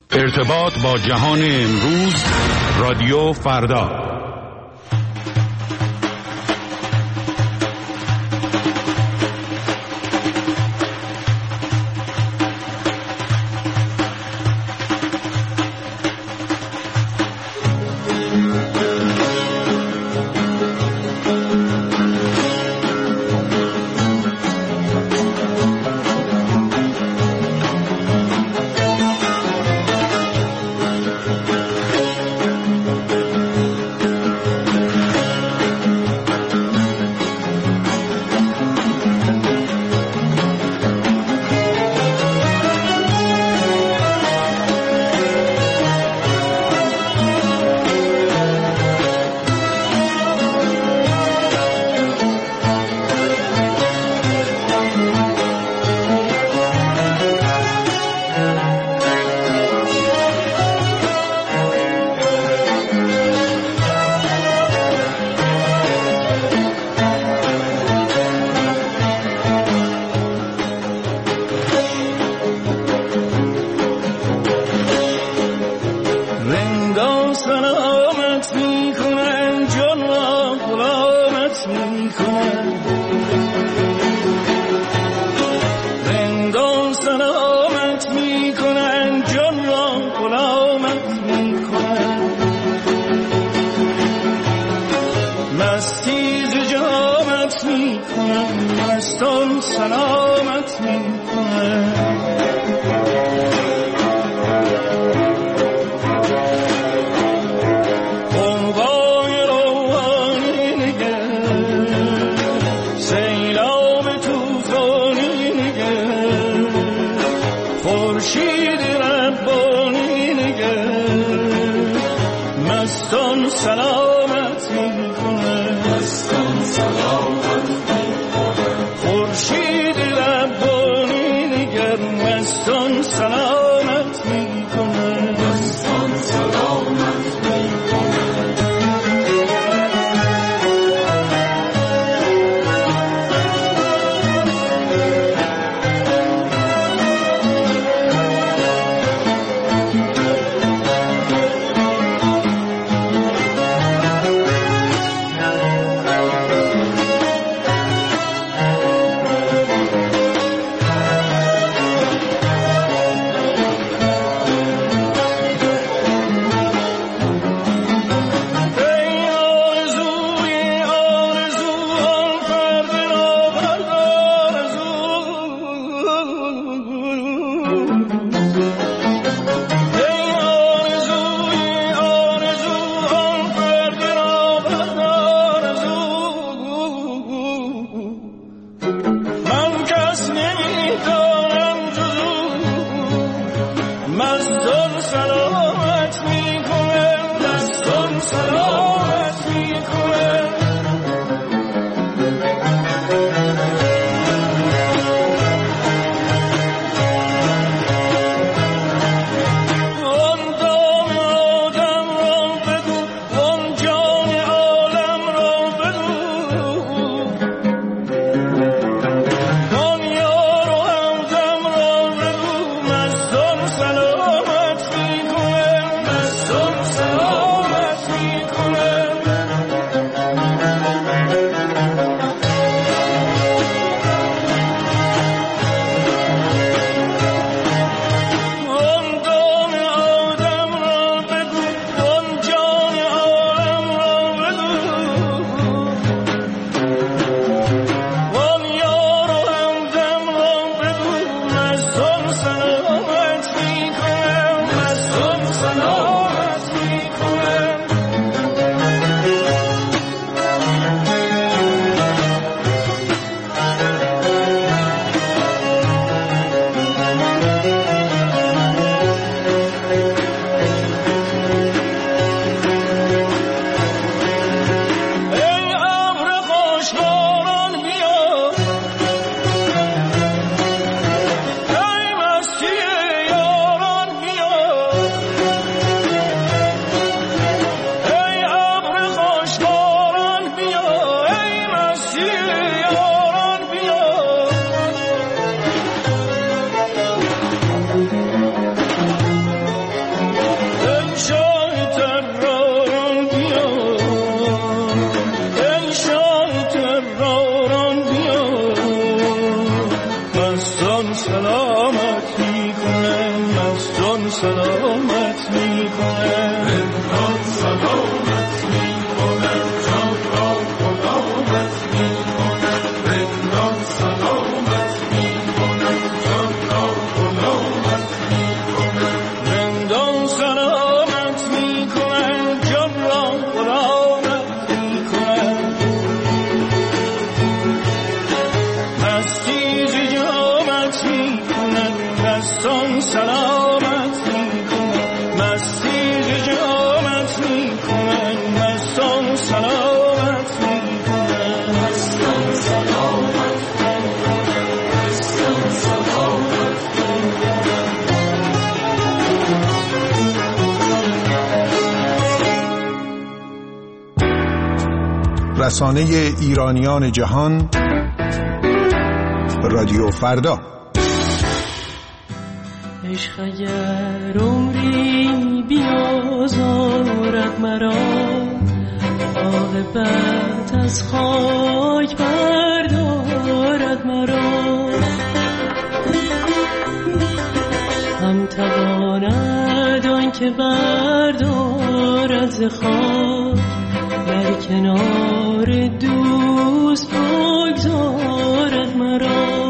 ارتباط با جهان امروز، رادیو فردا. سلامت رندان سلامت میکنم، رندان سلامت میکنم، جان را غلامت میکنم، رندان سلامت میکنم، جان را غلامت میکنم، رندان سلامت میکنم، جان را غلامت میکنم، مستی ز جامت میکنم، دستان سلامت میکنم، مستی ز جامت میکنم، دستان سلامت میکنم، دستان سلامت میکنم، دستان سلامت میکنم. رسانه ایرانیان جهان، رادیو فردا. عشق اگر عمری بیازارد مرا، عاقبت از خاک بردارد مرا، هم تواند آن که بردارد ز خاک، در کنار دوست بگذارد مرا.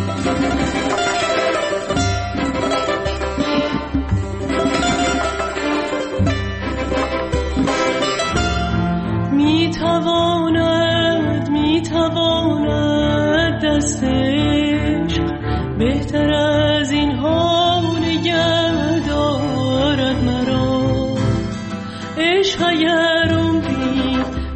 میتواند دست عشق بهتر از این ها نگه دارد مرا. عشق اگر عمری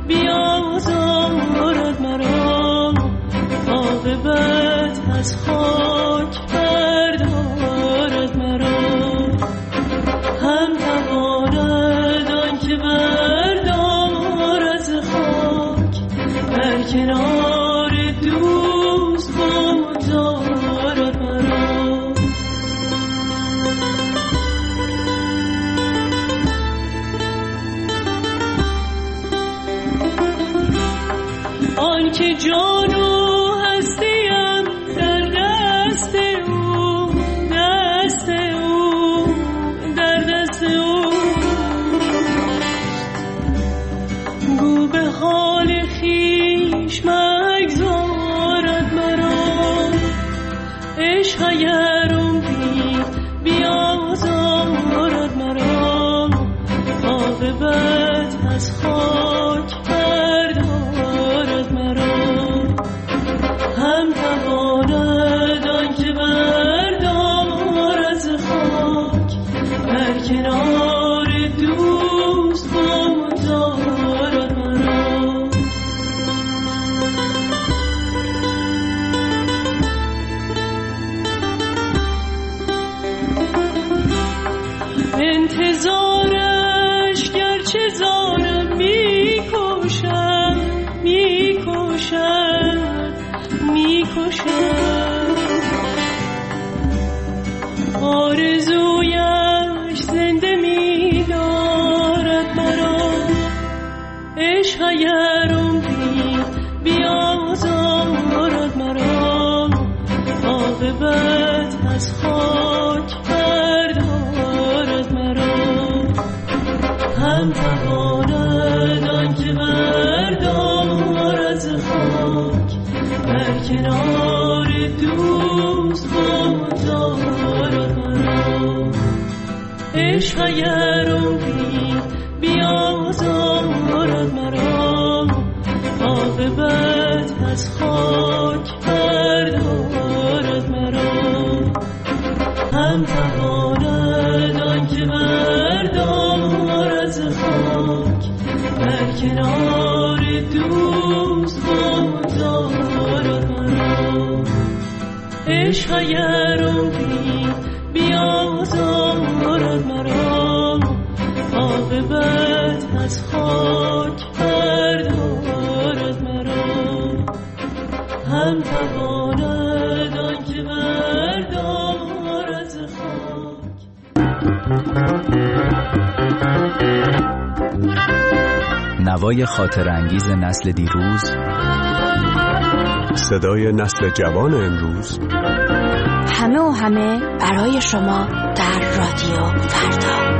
بیازارد مرا، عاقبت از خاک بردارد مرا، هم تواند آن که بردارد ز خاک، در کنار دوست بگذارد مرا. آن که جان و هستیم در دست او، دست او، در دست او، گو به حال خویش مگذارد مرا. عشق اگر عمری بیازارد مرا، عاقبت از خاک بردارد مرا، هم تواند آن که بردارد ز خاک، در کنار دوست بگذارد مرا. انتظارش گرچه زارم میکشد، میکشد، میکشد، آرزویش زنده می‌دارد مرا. عشق اگر عمری بیازارد مرا، عاقبت از خاک بردارد مرا، هم تواند آن که بردارد ز خاک، در کنار دوست بگذارد مرا. عشق اگر عمری بیازارد مرا، عاقبت از خاک بردارد مرا، هم تواند آن که بردارد ز خاک، در کنار دوست بگذارد مرا. عشق اگر عمری بیازارد مرا، عاقبت از خاک بردارد مرا، هم تواند آن که بردارد ز خاک. نوای خاطرانگیز نسل دیروز، صدای نسل جوان امروز، همه و همه برای شما در رادیو فردا.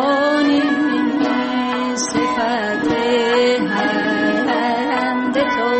زبانی صفت هند تو